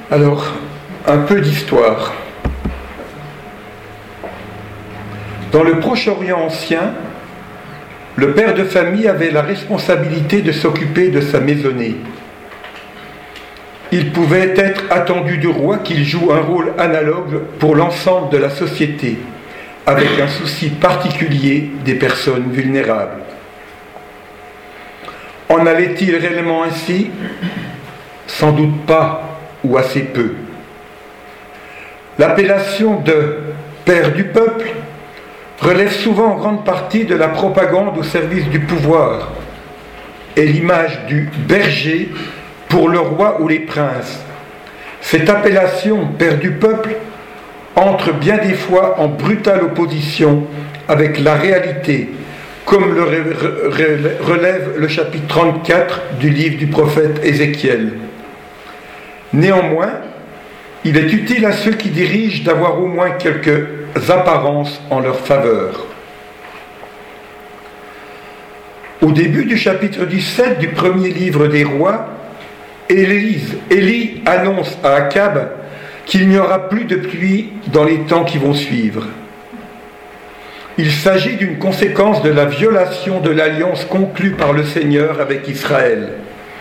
Alors, un peu d'histoire. Dans le Proche-Orient ancien, le père de famille avait la responsabilité de s'occuper de sa maisonnée. Il pouvait être attendu du roi qu'il joue un rôle analogue pour l'ensemble de la société, avec un souci particulier des personnes vulnérables. En allait-il réellement ainsi ? Sans doute pas, ou assez peu. L'appellation de « père du peuple » relève souvent en grande partie de la propagande au service du pouvoir et l'image du berger pour le roi ou les princes. Cette appellation « père du peuple » entre bien des fois en brutale opposition avec la réalité, comme le relève le chapitre 34 du livre du prophète Ézéchiel. Néanmoins, il est utile à ceux qui dirigent d'avoir au moins quelques apparences en leur faveur. Au début du chapitre 17 du premier livre des rois, Élie annonce à Akab qu'il n'y aura plus de pluie dans les temps qui vont suivre. Il s'agit d'une conséquence de la violation de l'alliance conclue par le Seigneur avec Israël.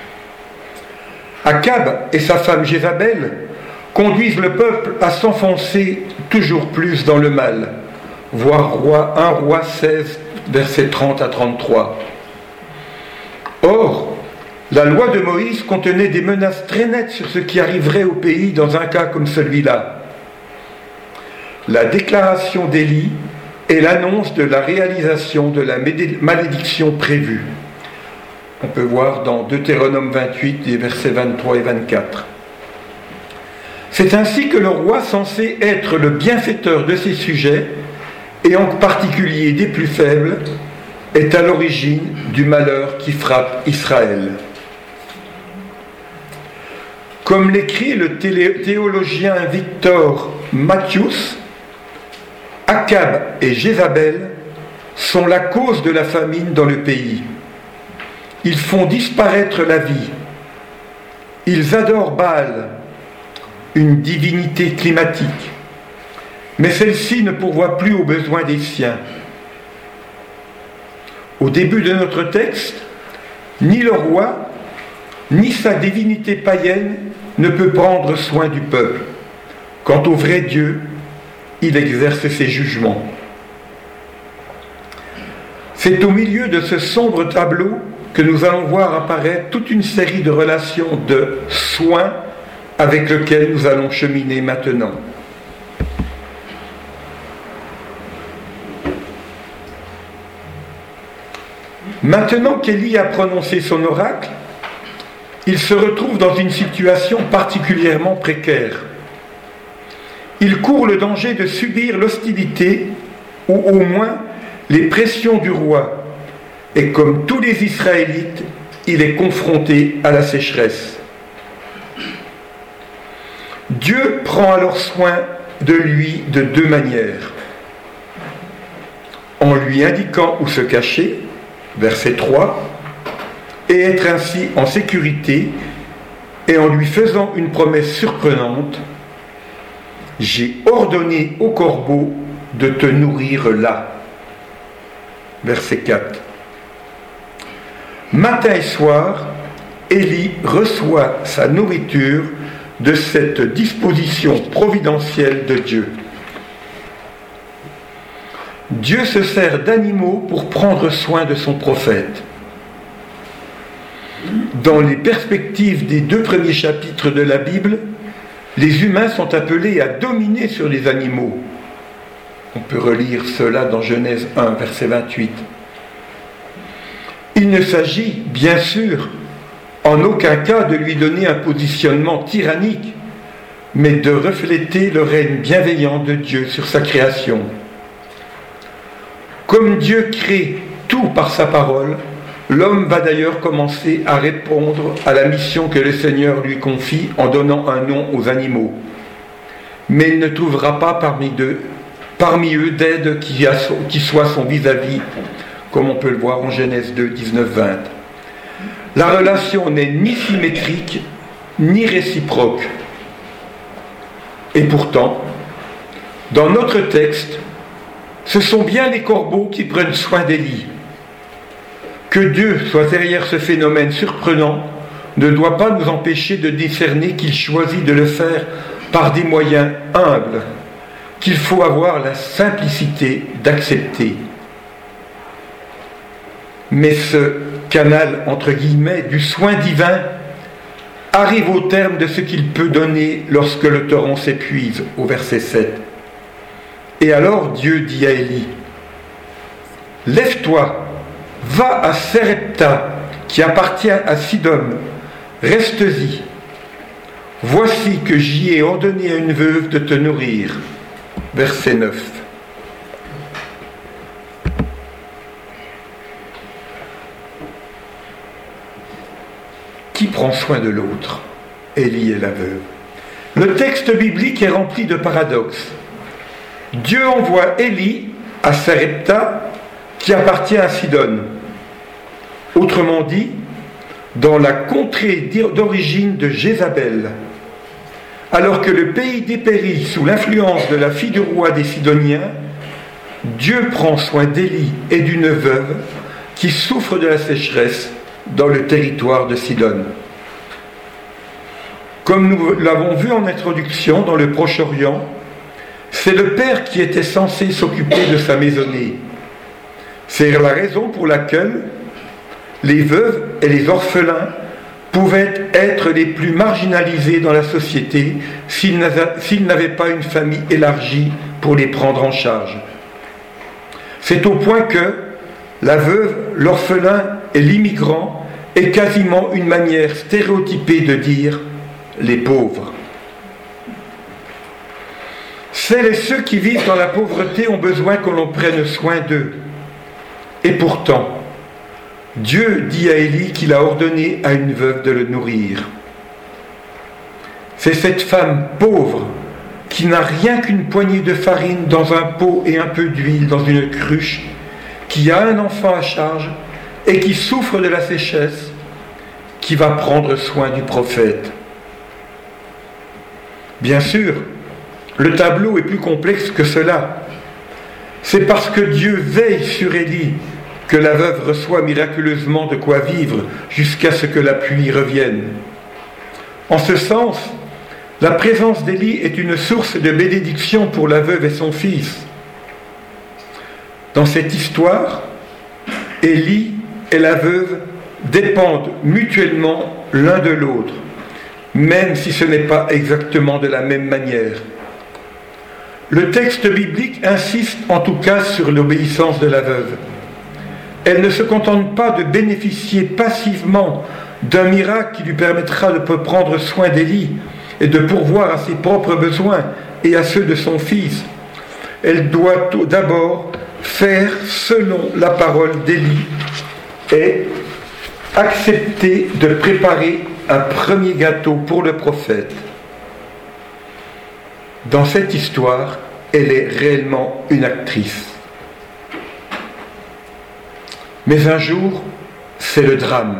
Akab et sa femme Jézabel conduisent le peuple à s'enfoncer toujours plus dans le mal. Voir 1 Roi 16, versets 30 à 33. Or, la loi de Moïse contenait des menaces très nettes sur ce qui arriverait au pays dans un cas comme celui-là. La déclaration d'Élie est l'annonce de la réalisation de la malédiction prévue. On peut voir dans Deutéronome 28, les versets 23 et 24. C'est ainsi que le roi, censé être le bienfaiteur de ses sujets, et en particulier des plus faibles, est à l'origine du malheur qui frappe Israël. Comme l'écrit le théologien Victor Mathius, Akab et Jézabel sont la cause de la famine dans le pays. Ils font disparaître la vie. Ils adorent Baal, une divinité climatique, mais celle-ci ne pourvoit plus aux besoins des siens. Au début de notre texte, ni le roi, ni sa divinité païenne ne peut prendre soin du peuple. Quant au vrai Dieu, il exerce ses jugements. C'est au milieu de ce sombre tableau que nous allons voir apparaître toute une série de relations de soins avec lesquelles nous allons cheminer maintenant. Maintenant qu'Élie a prononcé son oracle, il se retrouve dans une situation particulièrement précaire. Il court le danger de subir l'hostilité ou au moins les pressions du roi. Et comme tous les Israélites, il est confronté à la sécheresse. Dieu prend alors soin de lui de deux manières. En lui indiquant où se cacher, verset 3, et être ainsi en sécurité, et en lui faisant une promesse surprenante, « J'ai ordonné au corbeau de te nourrir là. » Verset 4. Matin et soir, Élie reçoit sa nourriture de cette disposition providentielle de Dieu. Dieu se sert d'animaux pour prendre soin de son prophète. Dans les perspectives des 2 premiers chapitres de la Bible, les humains sont appelés à dominer sur les animaux. On peut relire cela dans Genèse 1, verset 28. Il ne s'agit, bien sûr, en aucun cas de lui donner un positionnement tyrannique, mais de refléter le règne bienveillant de Dieu sur sa création. Comme Dieu crée tout par sa parole, l'homme va d'ailleurs commencer à répondre à la mission que le Seigneur lui confie en donnant un nom aux animaux. Mais il ne trouvera pas parmi eux d'aide qui soit son vis-à-vis, comme on peut le voir en Genèse 2, 19-20. La relation n'est ni symétrique, ni réciproque. Et pourtant, dans notre texte, ce sont bien les corbeaux qui prennent soin d'Élie. Que Dieu soit derrière ce phénomène surprenant ne doit pas nous empêcher de discerner qu'il choisit de le faire par des moyens humbles, qu'il faut avoir la simplicité d'accepter. Mais ce canal, entre guillemets, du soin divin arrive au terme de ce qu'il peut donner lorsque le torrent s'épuise, au verset 7. Et alors Dieu dit à Élie, « Lève-toi, va à Sarepta, qui appartient à Sidon, reste-y. Voici que j'y ai ordonné à une veuve de te nourrir. » Verset 9. Qui prend soin de l'autre? Élie et la veuve. Le texte biblique est rempli de paradoxes. Dieu envoie Élie à Sarepta, qui appartient à Sidon. Autrement dit, dans la contrée d'origine de Jézabel. Alors que le pays dépérit sous l'influence de la fille du roi des Sidoniens, Dieu prend soin d'Élie et d'une veuve qui souffre de la sécheresse dans le territoire de Sidon. Comme nous l'avons vu en introduction dans le Proche-Orient, c'est le père qui était censé s'occuper de sa maisonnée. C'est la raison pour laquelle les veuves et les orphelins pouvaient être les plus marginalisés dans la société s'ils n'avaient pas une famille élargie pour les prendre en charge. C'est au point que la veuve, l'orphelin et l'immigrant est quasiment une manière stéréotypée de dire « les pauvres ». Celles et ceux qui vivent dans la pauvreté ont besoin que l'on prenne soin d'eux. Et pourtant, Dieu dit à Élie qu'il a ordonné à une veuve de le nourrir. C'est cette femme pauvre qui n'a rien qu'une poignée de farine dans un pot et un peu d'huile dans une cruche, qui a un enfant à charge et qui souffre de la sécheresse, qui va prendre soin du prophète. Bien sûr, le tableau est plus complexe que cela. C'est parce que Dieu veille sur Élie que la veuve reçoit miraculeusement de quoi vivre jusqu'à ce que la pluie revienne. En ce sens, la présence d'Élie est une source de bénédiction pour la veuve et son fils. Dans cette histoire, Élie et la veuve dépendent mutuellement l'un de l'autre, même si ce n'est pas exactement de la même manière. Le texte biblique insiste en tout cas sur l'obéissance de la veuve. Elle ne se contente pas de bénéficier passivement d'un miracle qui lui permettra de prendre soin d'Élie et de pourvoir à ses propres besoins et à ceux de son fils. Elle doit d'abord faire selon la parole d'Élie et accepter de préparer un premier gâteau pour le prophète. Dans cette histoire, elle est réellement une actrice. Mais un jour, c'est le drame.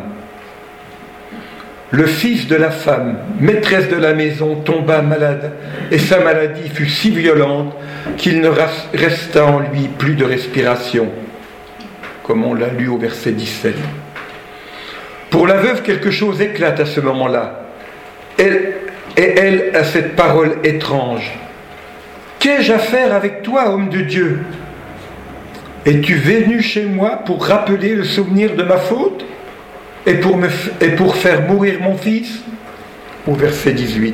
Le fils de la femme, maîtresse de la maison, tomba malade et sa maladie fut si violente qu'il ne resta en lui plus de respiration, comme on l'a lu au verset 17. Pour la veuve, quelque chose éclate à ce moment-là. Elle a cette parole étrange. « Qu'ai-je à faire avec toi, homme de Dieu ? Es-tu venu chez moi pour rappeler le souvenir de ma faute et pour faire mourir mon fils ?» Au verset 18.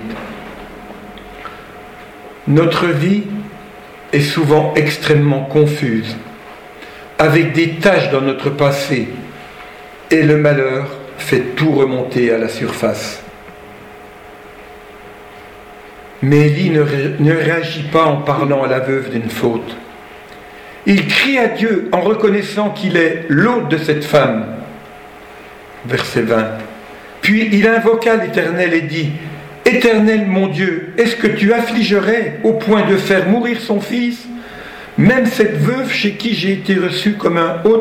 Notre vie est souvent extrêmement confuse, avec des taches dans notre passé, et le malheur fait tout remonter à la surface. Mais Élie ne réagit pas en parlant à la veuve d'une faute. Il crie à Dieu en reconnaissant qu'il est l'hôte de cette femme. Verset 20. Puis il invoqua l'Éternel et dit : « Éternel mon Dieu, est-ce que tu affligerais au point de faire mourir son fils, même cette veuve chez qui j'ai été reçu comme un hôte ?»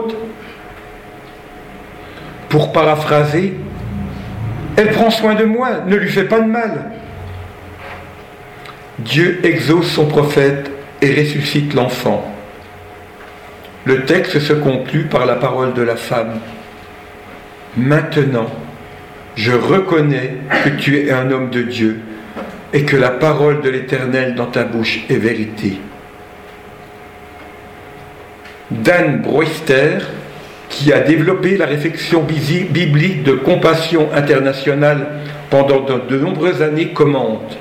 Pour paraphraser, elle prend soin de moi, ne lui fais pas de mal. Dieu exauce son prophète et ressuscite l'enfant. Le texte se conclut par la parole de la femme. Maintenant, je reconnais que tu es un homme de Dieu et que la parole de l'Éternel dans ta bouche est vérité. Dan Brewster, qui a développé la réflexion biblique de compassion internationale pendant de nombreuses années, commente: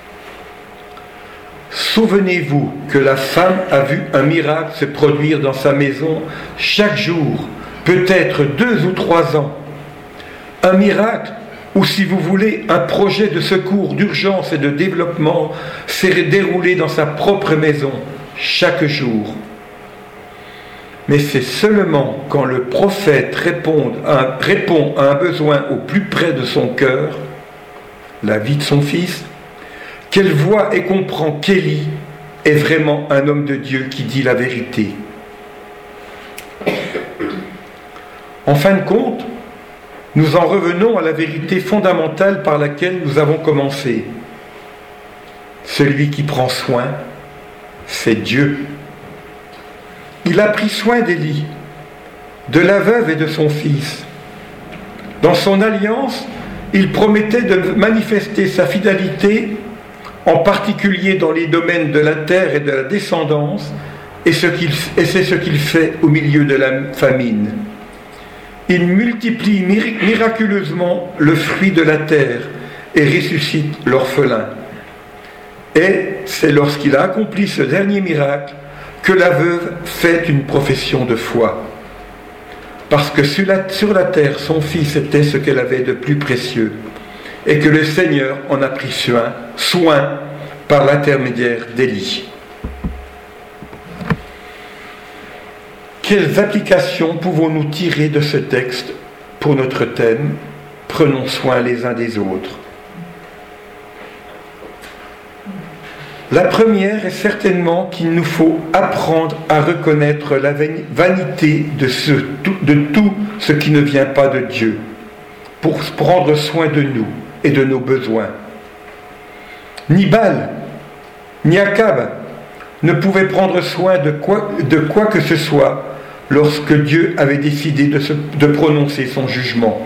souvenez-vous que la femme a vu un miracle se produire dans sa maison chaque jour, peut-être 2 ou 3 ans. Un miracle, ou si vous voulez, un projet de secours, d'urgence et de développement s'est déroulé dans sa propre maison chaque jour. Mais c'est seulement quand le prophète répond à un besoin au plus près de son cœur, la vie de son fils, qu'elle voit et comprend qu'Élie est vraiment un homme de Dieu qui dit la vérité. En fin de compte, nous en revenons à la vérité fondamentale par laquelle nous avons commencé. Celui qui prend soin, c'est Dieu. Il a pris soin d'Élie, de la veuve et de son fils. Dans son alliance, il promettait de manifester sa fidélité, en particulier dans les domaines de la terre et de la descendance, et c'est ce qu'il fait au milieu de la famine. Il multiplie miraculeusement le fruit de la terre et ressuscite l'orphelin. Et c'est lorsqu'il a accompli ce dernier miracle que la veuve fait une profession de foi. Parce que sur la terre, son fils était ce qu'elle avait de plus précieux, et que le Seigneur en a pris soin par l'intermédiaire d'Élie. Quelles applications pouvons-nous tirer de ce texte pour notre thème « Prenons soin les uns des autres ». La première est certainement qu'il nous faut apprendre à reconnaître la vanité de tout ce qui ne vient pas de Dieu, pour prendre soin de nous et de nos besoins. Ni Baal, ni Akab ne pouvaient prendre soin de quoi que ce soit lorsque Dieu avait décidé de prononcer son jugement.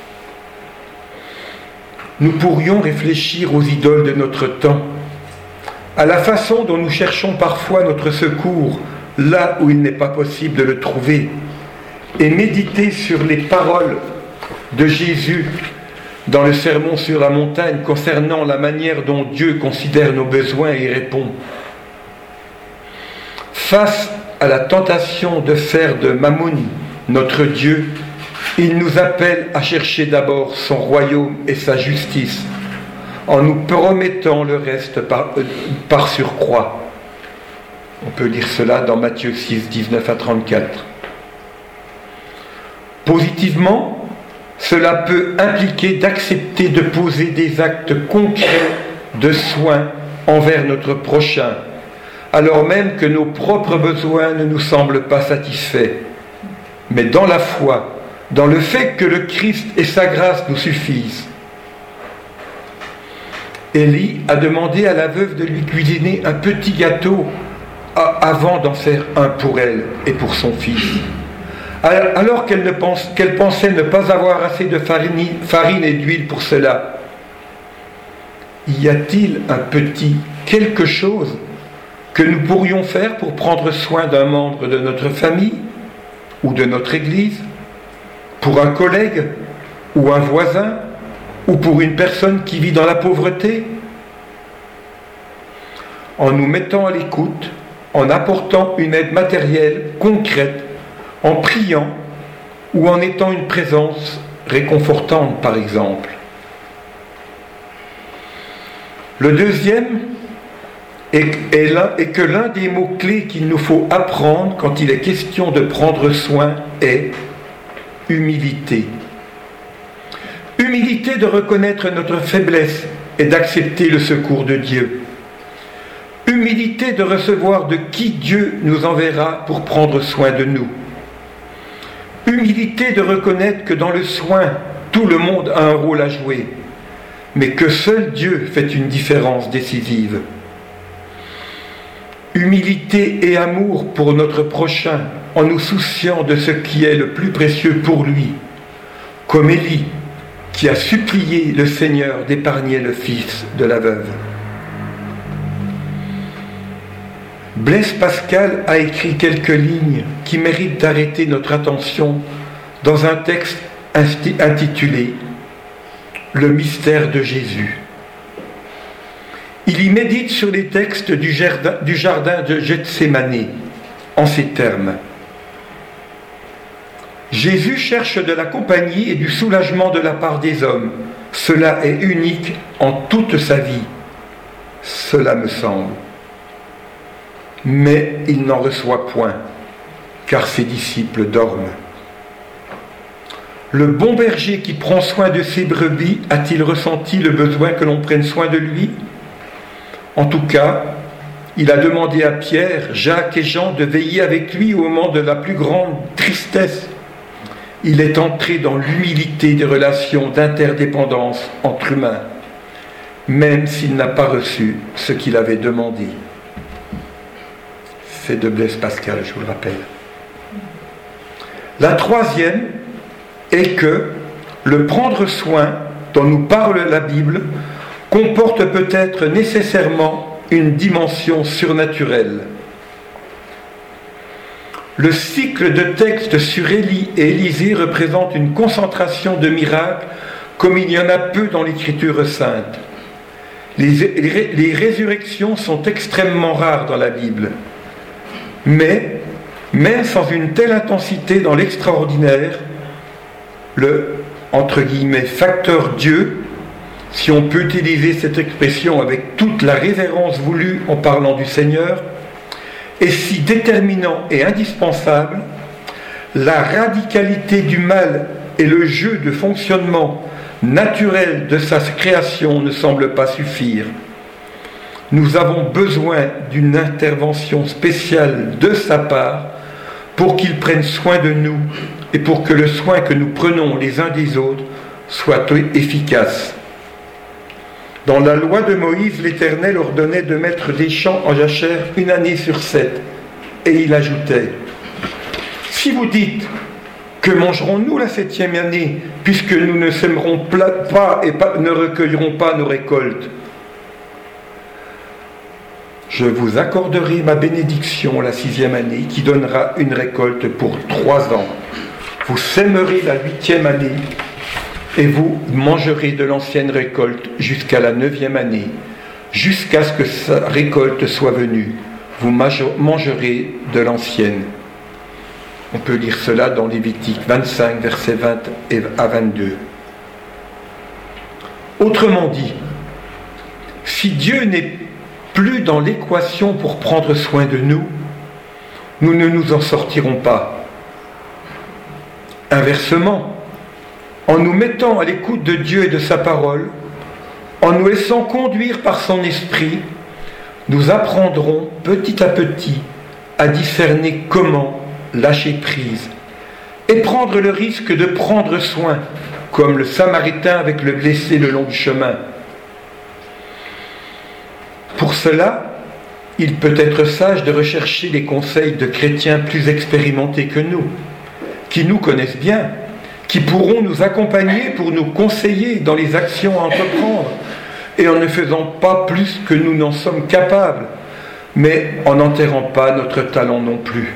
Nous pourrions réfléchir aux idoles de notre temps, à la façon dont nous cherchons parfois notre secours là où il n'est pas possible de le trouver, et méditer sur les paroles de Jésus dans le sermon sur la montagne concernant la manière dont Dieu considère nos besoins et y répond. Face à la tentation de faire de Mammon notre Dieu, il nous appelle à chercher d'abord son royaume et sa justice, en nous promettant le reste par surcroît. On peut lire cela dans Matthieu 6, 19 à 34. Positivement, cela peut impliquer d'accepter de poser des actes concrets de soin envers notre prochain, alors même que nos propres besoins ne nous semblent pas satisfaits. Mais dans la foi, dans le fait que le Christ et sa grâce nous suffisent. Élie a demandé à la veuve de lui cuisiner un petit gâteau avant d'en faire un pour elle et pour son fils. Alors qu'elle pensait ne pas avoir assez de farine et d'huile pour cela. Y a-t-il un petit quelque chose que nous pourrions faire pour prendre soin d'un membre de notre famille ou de notre Église, pour un collègue ou un voisin, ou pour une personne qui vit dans la pauvreté? En nous mettant à l'écoute, en apportant une aide matérielle, concrète, en priant ou en étant une présence réconfortante, par exemple. Le deuxième est que l'un des mots-clés qu'il nous faut apprendre quand il est question de prendre soin est humilité. Humilité de reconnaître notre faiblesse et d'accepter le secours de Dieu. Humilité de recevoir de qui Dieu nous enverra pour prendre soin de nous. Humilité de reconnaître que dans le soin, tout le monde a un rôle à jouer, mais que seul Dieu fait une différence décisive. humilité et amour pour notre prochain, en nous souciant de ce qui est le plus précieux pour lui, comme Élie, qui a supplié le Seigneur d'épargner le fils de la veuve. Blaise Pascal a écrit quelques lignes qui méritent d'arrêter notre attention dans un texte intitulé « Le mystère de Jésus ». Il y médite sur les textes du jardin de Gethsémani en ces termes. Jésus cherche de la compagnie et du soulagement de la part des hommes. Cela est unique en toute sa vie. Cela me semble. Mais il n'en reçoit point, car ses disciples dorment. Le bon berger qui prend soin de ses brebis a-t-il ressenti le besoin que l'on prenne soin de lui ? En tout cas, il a demandé à Pierre, Jacques et Jean de veiller avec lui au moment de la plus grande tristesse. Il est entré dans l'humilité des relations d'interdépendance entre humains, même s'il n'a pas reçu ce qu'il avait demandé. C'est de Blaise Pascal, je vous le rappelle. La troisième est que le prendre soin dont nous parle la Bible comporte peut-être nécessairement une dimension surnaturelle. Le cycle de textes sur Élie et Élisée représente une concentration de miracles comme il y en a peu dans l'Écriture sainte. Les résurrections sont extrêmement rares dans la Bible. Mais, même sans une telle intensité dans l'extraordinaire, le, entre guillemets, facteur Dieu, si on peut utiliser cette expression avec toute la révérence voulue en parlant du Seigneur, est si déterminant et indispensable, la radicalité du mal et le jeu de fonctionnement naturel de sa création ne semblent pas suffire. Nous avons besoin d'une intervention spéciale de sa part pour qu'il prenne soin de nous et pour que le soin que nous prenons les uns des autres soit efficace. Dans la loi de Moïse, l'Éternel ordonnait de mettre des champs en jachère 1 année sur 7. Et il ajoutait, « Si vous dites, que mangerons-nous la 7e année, puisque nous ne sèmerons pas et ne recueillerons pas nos récoltes ? Je vous accorderai ma bénédiction la 6e année, qui donnera une récolte pour 3 ans. Vous sèmerez la 8e année, et vous mangerez de l'ancienne récolte jusqu'à la 9e année, jusqu'à ce que sa récolte soit venue. Vous mangerez de l'ancienne. » On peut lire cela dans Lévitique 25, versets 20 à 22. Autrement dit, si Dieu n'est plus dans l'équation pour prendre soin de nous, nous ne nous en sortirons pas. Inversement, en nous mettant à l'écoute de Dieu et de sa parole, en nous laissant conduire par son esprit, nous apprendrons petit à petit à discerner comment lâcher prise et prendre le risque de prendre soin, comme le Samaritain avec le blessé le long du chemin. Pour cela, il peut être sage de rechercher les conseils de chrétiens plus expérimentés que nous, qui nous connaissent bien, qui pourront nous accompagner pour nous conseiller dans les actions à entreprendre, et en ne faisant pas plus que nous n'en sommes capables, mais en n'enterrant pas notre talent non plus.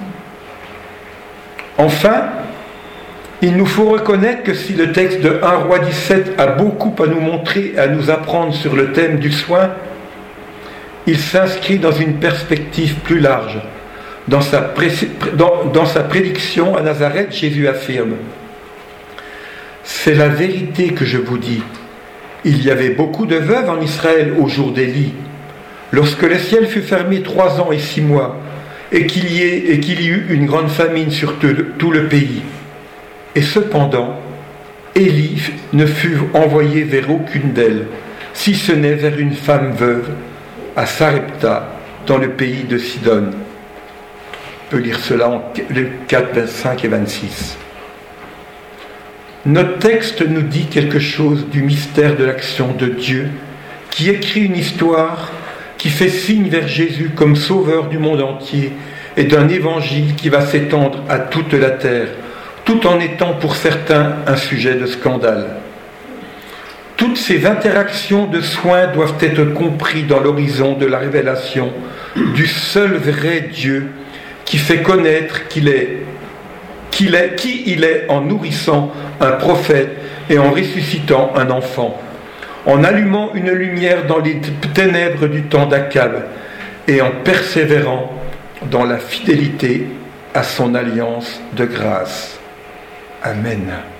Enfin, il nous faut reconnaître que si le texte de 1 Roi 17 a beaucoup à nous montrer, à nous apprendre sur le thème du soin, il s'inscrit dans une perspective plus large. Dans sa prédiction à Nazareth, Jésus affirme « C'est la vérité que je vous dis. Il y avait beaucoup de veuves en Israël au jour d'Élie, lorsque le ciel fut fermé 3 ans et 6 mois, et qu'il y eut une grande famine sur tout le pays. Et cependant, Élie ne fut envoyé vers aucune d'elles, si ce n'est vers une femme veuve, à Sarepta, dans le pays de Sidon. » On peut lire cela en Luc 4, 25 et 26. Notre texte nous dit quelque chose du mystère de l'action de Dieu, qui écrit une histoire qui fait signe vers Jésus comme sauveur du monde entier et d'un évangile qui va s'étendre à toute la terre, tout en étant pour certains un sujet de scandale. Toutes ces interactions de soins doivent être comprises dans l'horizon de la révélation du seul vrai Dieu qui fait connaître qui il est en nourrissant un prophète et en ressuscitant un enfant, en allumant une lumière dans les ténèbres du temps d'Akab et en persévérant dans la fidélité à son alliance de grâce. Amen.